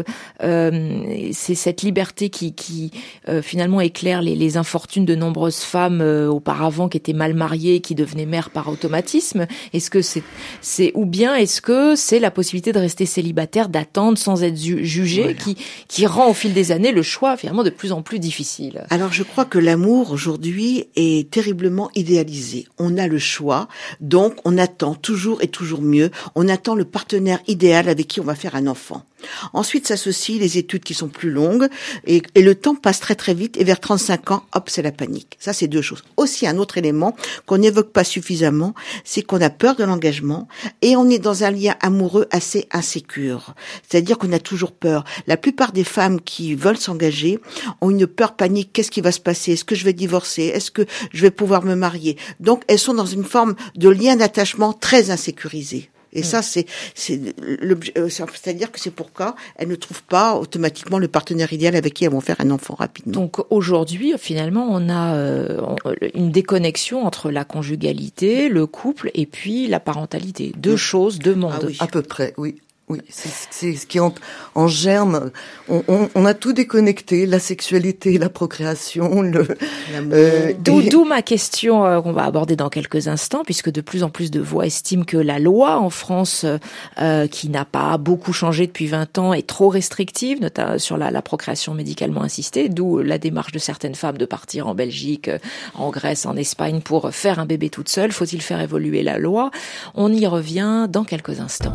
euh, c'est cette liberté qui, qui euh, finalement éclaire les, les infortunes de nombreuses femmes euh, auparavant qui étaient mal mariées, qui devenaient mères par automatisme ? Est-ce que c'est, c'est ou bien est-ce que c'est la possibilité de rester célibataire, d'attendre sans être ju- jugé, voilà. qui qui rend au fil des années le choix finalement de plus en plus difficile ?
Alors je crois que l'amour aujourd'hui est terriblement idéalisé. On a le choix. Donc, on attend toujours et toujours mieux. On attend le partenaire idéal avec qui on va faire un enfant. Ensuite, s'associent les études qui sont plus longues et, et le temps passe très très vite. Et vers trente-cinq ans, hop, c'est la panique. Ça, c'est deux choses. Aussi, un autre élément qu'on n'évoque pas suffisamment, c'est qu'on a peur de l'engagement et on est dans un lien amoureux assez insécure. C'est-à-dire qu'on a toujours peur. La plupart des femmes qui veulent s'engager ont une peur panique. Qu'est-ce qui va se passer ? Est-ce que je vais divorcer ? Est-ce que je vais pouvoir me marier ? Donc, elles sont dans une forme de lien d'attachement très insécurisé. Et mmh. ça, c'est, c'est, c'est-à-dire que c'est pourquoi elles ne trouvent pas automatiquement le partenaire idéal avec qui elles vont faire un enfant rapidement.
Donc aujourd'hui, finalement, on a euh, une déconnexion entre la conjugalité, le couple et puis la parentalité. Deux mmh. choses, deux mondes.
Ah oui. À peu près, oui. Oui, c'est, c'est ce qui est en, en germe. On, on, on a tout déconnecté, la sexualité, la procréation, le.
Euh, d'où, et... d'où ma question euh, qu'on va aborder dans quelques instants, puisque de plus en plus de voix estiment que la loi en France, euh, qui n'a pas beaucoup changé depuis vingt ans, est trop restrictive, notamment sur la, la procréation médicalement assistée. D'où la démarche de certaines femmes de partir en Belgique, en Grèce, en Espagne pour faire un bébé toute seule. Faut-il faire évoluer la loi ? On y revient dans quelques instants.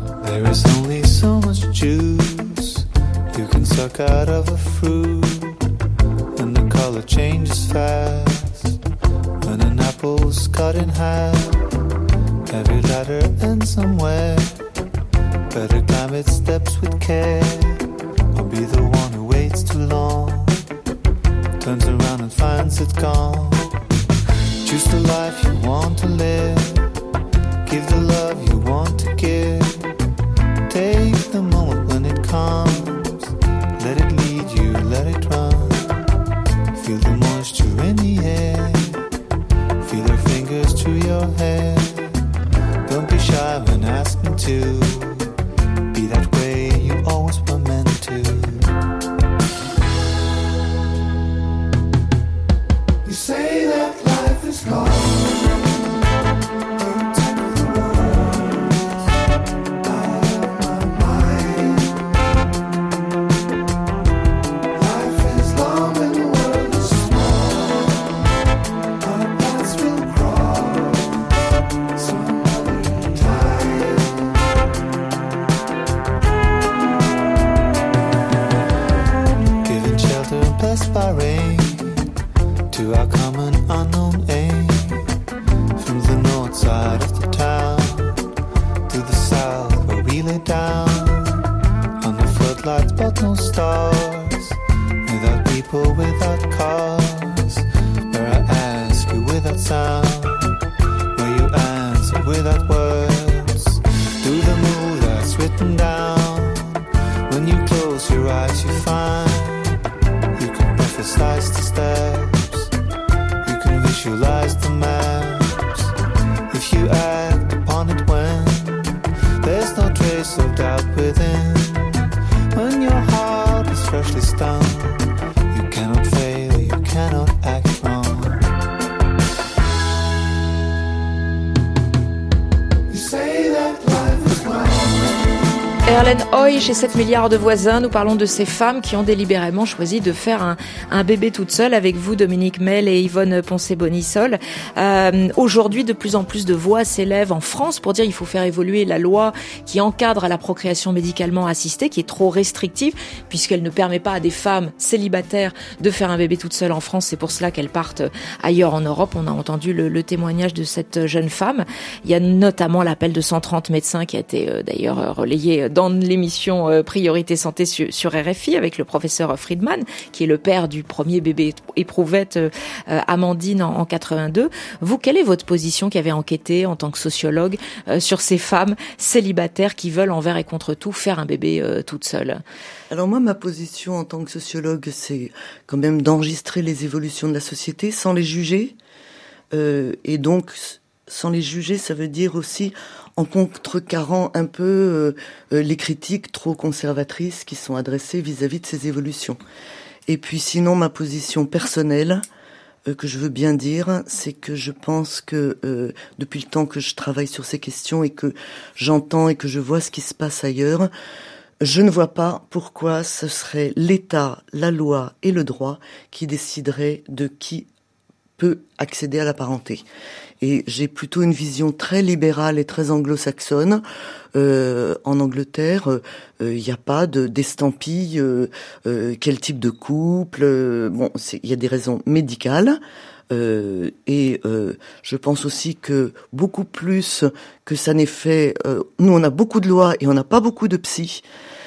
So much juice you can suck out of a fruit, and the color changes fast when an apple's cut in half. Every ladder ends somewhere. Better climb its steps with care, or be the one who waits too long, turns around and finds it gone. Choose the life you want to live, give the love you want to give. Take the moment when it comes, let it lead you, let it run. Feel the moisture in the air, feel her fingers through your hair. Don't be shy when asking to be that way you always were meant to. You say that life is gone. To our common unknown aim, from the north side of the town to the south where we lay down under floodlights but no stars, without people, without cars, where I ask you without sound, where you answer without words, through the mood that's written down. When you close your eyes you find you can prophesize the steps, you can visualize the maps, if you act upon it when there's no trace of doubt within. When your heart is freshly stung, you cannot fail, you cannot act wrong. You say that life is wrong.
Erlen Hoy, chez sept milliards de voisins, nous parlons de ces femmes qui ont délibérément choisi de faire un, un bébé toute seule avec vous, Dominique Mel et Yvonne Poncet-Bonisol. Euh, aujourd'hui, de plus en plus de voix s'élèvent en France pour dire qu'il faut faire évoluer la loi qui encadre la procréation médicalement assistée, qui est trop restrictive, puisqu'elle ne permet pas à des femmes célibataires de faire un bébé toute seule en France. C'est pour cela qu'elles partent ailleurs en Europe. On a entendu le, le témoignage de cette jeune femme. Il y a notamment l'appel de cent trente médecins qui a été euh, d'ailleurs relayé dans l'émission euh, Priorité Santé sur, sur R F I avec le professeur Friedman, qui est le père du premier bébé éprouvette euh, Amandine en, en quatre-vingt-deux. Vous, quelle est votre position qui avait enquêté en tant que sociologue euh, sur ces femmes célibataires qui veulent envers et contre tout faire un bébé euh, toute seule?
Alors moi, ma position en tant que sociologue, c'est quand même d'enregistrer les évolutions de la société sans les juger. Euh, et donc, sans les juger, ça veut dire aussi en contrecarrant un peu euh, les critiques trop conservatrices qui sont adressées vis-à-vis de ces évolutions. Et puis sinon, ma position personnelle, euh, que je veux bien dire, c'est que je pense que euh, depuis le temps que je travaille sur ces questions et que j'entends et que je vois ce qui se passe ailleurs, je ne vois pas pourquoi ce serait l'État, la loi et le droit qui décideraient de qui peut accéder à la parenté. Et j'ai plutôt une vision très libérale et très anglo-saxonne. Euh, en Angleterre, il euh, n'y a pas de d'estampille, euh, euh, quel type de couple. Euh, bon, il y a des raisons médicales. Euh, et euh, je pense aussi que beaucoup plus que ça n'est fait, euh, nous on a beaucoup de lois et on n'a pas beaucoup de psy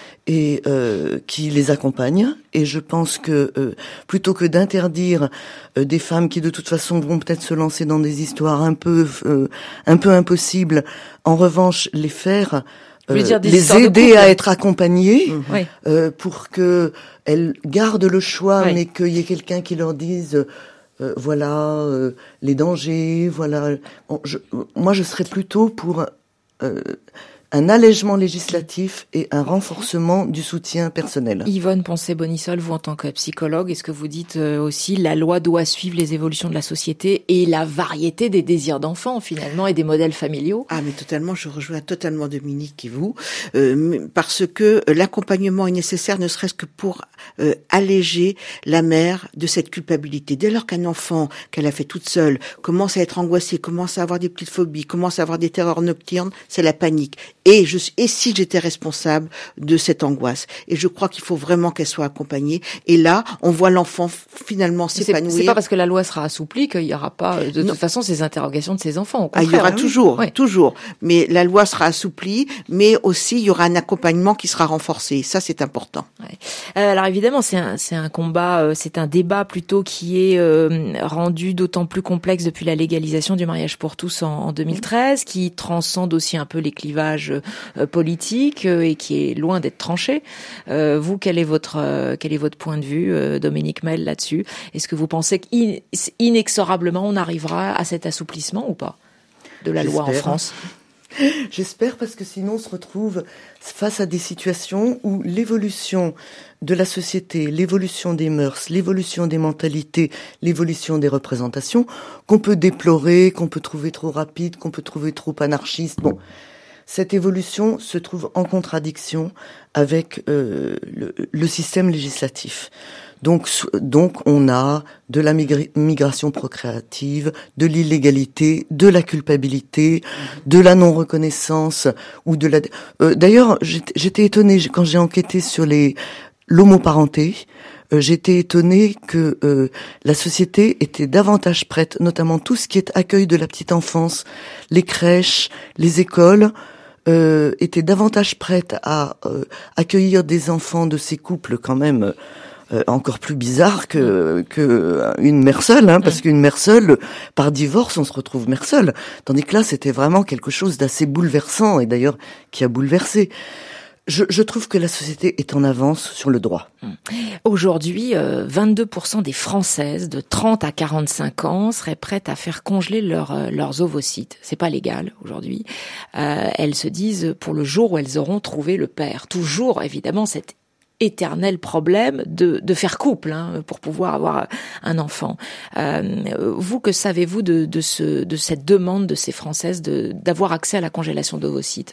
et euh, qui les accompagnent. Et je pense que euh, plutôt que d'interdire euh, des femmes qui de toute façon vont peut-être se lancer dans des histoires un peu euh, un peu impossibles, en revanche les faire euh, dire les aider à être accompagnées mmh. oui. euh, pour que elles gardent le choix, oui. mais qu'il y ait quelqu'un qui leur dise euh, voilà euh, les dangers, voilà. Bon, je, moi je serais plutôt pour euh, un allègement législatif et un renforcement du soutien personnel.
Yvonne Poncet-Bonisol, vous en tant que psychologue, est-ce que vous dites aussi la loi doit suivre les évolutions de la société et la variété des désirs d'enfants finalement et des modèles familiaux?
Ah mais totalement, je rejoins totalement Dominique et vous, euh, parce que l'accompagnement est nécessaire ne serait-ce que pour euh, alléger la mère de cette culpabilité. Dès lors qu'un enfant qu'elle a fait toute seule commence à être angoissé, commence à avoir des petites phobies, commence à avoir des terreurs nocturnes, c'est la panique. Et, je, et si j'étais responsable de cette angoisse? Et je crois qu'il faut vraiment qu'elle soit accompagnée. Et là, on voit l'enfant finalement s'épanouir.
C'est, c'est pas parce que la loi sera assouplie qu'il y aura pas, de non. toute façon, ces interrogations de ces enfants. Au contraire,
ah, il y aura
hein.
toujours,
oui.
toujours. Mais la loi sera assouplie, mais aussi il y aura un accompagnement qui sera renforcé. Ça, c'est important.
Ouais. Euh, alors évidemment, c'est un, c'est un combat, euh, c'est un débat plutôt qui est euh, rendu d'autant plus complexe depuis la légalisation du mariage pour tous en, en deux mille treize, qui transcende aussi un peu les clivages Euh, politique euh, et qui est loin d'être tranché. Euh, vous, quel est votre euh, quel est votre point de vue, euh, Dominique Mel, là-dessus? Est-ce que vous pensez qu'inexorablement on arrivera à cet assouplissement ou pas de la
J'espère.
loi en France?
J'espère, parce que sinon on se retrouve face à des situations où l'évolution de la société, l'évolution des mœurs, l'évolution des mentalités, l'évolution des représentations, qu'on peut déplorer, qu'on peut trouver trop rapide, qu'on peut trouver trop anarchiste, bon, cette évolution se trouve en contradiction avec euh, le, le système législatif. Donc, donc, on a de la migra- migration procréative, de l'illégalité, de la culpabilité, de la non-reconnaissance ou de la. Euh, d'ailleurs, j'étais, j'étais étonnée quand j'ai enquêté sur les l'homoparenté. Euh, j'étais étonnée que euh, la société était davantage prête, notamment tout ce qui est accueil de la petite enfance, les crèches, les écoles. Euh, était davantage prête à euh, accueillir des enfants de ces couples quand même euh, encore plus bizarres que que une mère seule, hein, parce qu'une mère seule, par divorce, on se retrouve mère seule. Tandis que là, c'était vraiment quelque chose d'assez bouleversant, et d'ailleurs qui a bouleversé. Je, je trouve que la société est en avance sur le droit.
Aujourd'hui, euh, vingt-deux pour cent des Françaises de trente à quarante-cinq ans seraient prêtes à faire congeler leur, euh, leurs ovocytes. C'est pas légal aujourd'hui. Euh, elles se disent pour le jour où elles auront trouvé le père. Toujours, évidemment, cet éternel problème de, de faire couple, hein, pour pouvoir avoir un enfant. Euh, vous, que savez-vous de, de, ce, de cette demande de ces Françaises de, d'avoir accès à la congélation d'ovocytes?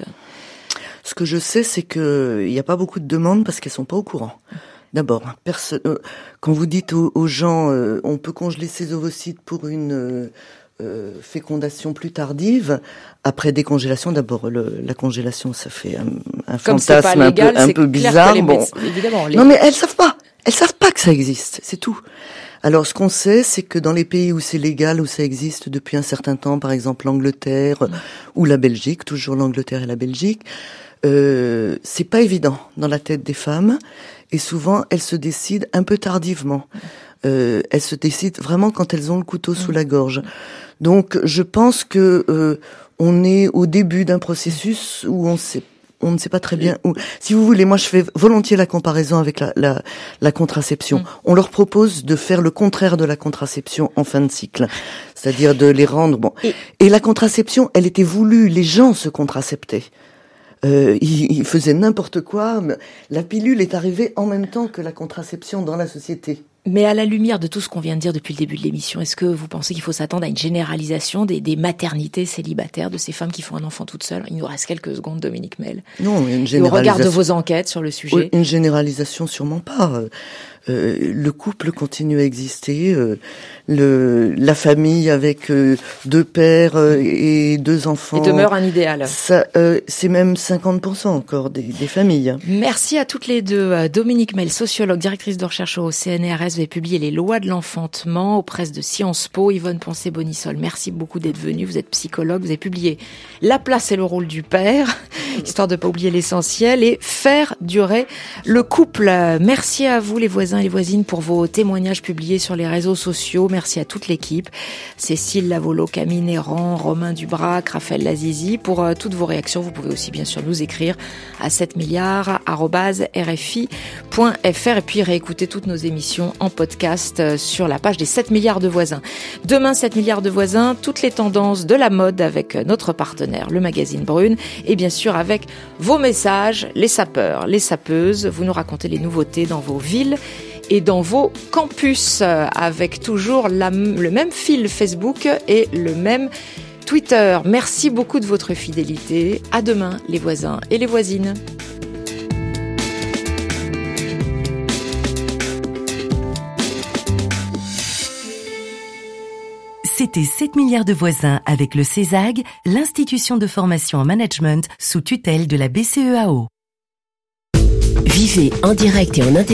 Ce que je sais, c'est que il n'y a pas beaucoup de demandes parce qu'elles sont pas au courant. D'abord, personne. Euh, quand vous dites aux, aux gens, euh, on peut congeler ses ovocytes pour une euh, euh, fécondation plus tardive. Après décongélation, d'abord, le, la congélation, ça fait un, un fantasme légal, un peu, un peu bizarre. Bon, médecins, évidemment, les... non, mais elles savent pas. Elles savent pas que ça existe. C'est tout. Alors, ce qu'on sait, c'est que dans les pays où c'est légal, où ça existe depuis un certain temps, par exemple l'Angleterre mmh. ou la Belgique, toujours l'Angleterre et la Belgique. euh, c'est pas évident dans la tête des femmes, et souvent elles se décident un peu tardivement. Euh, elles se décident vraiment quand elles ont le couteau sous la gorge. Donc je pense que euh, on est au début d'un processus où on sait on ne sait pas très bien où. Si vous voulez, moi je fais volontiers la comparaison avec la, la, la contraception. Mmh. On leur propose de faire le contraire de la contraception en fin de cycle, c'est-à-dire de les rendre bon. Et, Et la contraception, elle était voulue, les gens se contraceptaient. Euh, ils, ils faisaient n'importe quoi. La pilule est arrivée en même temps que la contraception dans la société.
Mais à la lumière de tout ce qu'on vient de dire depuis le début de l'émission, est-ce que vous pensez qu'il faut s'attendre à une généralisation des, des maternités célibataires, de ces femmes qui font un enfant toutes seules? Il nous reste quelques secondes, Dominique Mel.
Non, une généralisation.
Et au regard de vos enquêtes sur le sujet.
Une généralisation, sûrement pas. Euh, le couple continue à exister, euh, le, la famille avec euh, deux pères euh, et deux enfants.
Et demeure un idéal.
Ça, euh, c'est même cinquante pour cent encore des, des familles.
Merci à toutes les deux. Dominique Mel, sociologue, directrice de recherche au C N R S, vous avez publié Les lois de l'enfantement aux presses de Sciences Po. Yvonne Poncet-Bonissol, merci beaucoup d'être venue. Vous êtes psychologue, vous avez publié La place et le rôle du père, histoire de pas oublier l'essentiel, et Faire durer le couple. Merci à vous les voisins et les voisines pour vos témoignages publiés sur les réseaux sociaux. Merci à toute l'équipe. Cécile Lavolo, Camille Néran, Romain Dubrac, Raphaël Lazizi. Pour euh, toutes vos réactions, vous pouvez aussi bien sûr nous écrire à sept milliards arobase r f i point f r et puis réécouter toutes nos émissions en podcast euh, sur la page des sept milliards de voisins. Demain, sept milliards de voisins, toutes les tendances de la mode avec notre partenaire, le magazine Brune, et bien sûr avec vos messages, les sapeurs, les sapeuses. Vous nous racontez les nouveautés dans vos villes et dans vos campus, avec toujours la, le même fil Facebook et le même Twitter. Merci beaucoup de votre fidélité. À demain, les voisins et les voisines.
C'était sept milliards de voisins avec le CESAG, l'institution de formation en management sous tutelle de la B C E A O.
Vivez en direct et en intégralité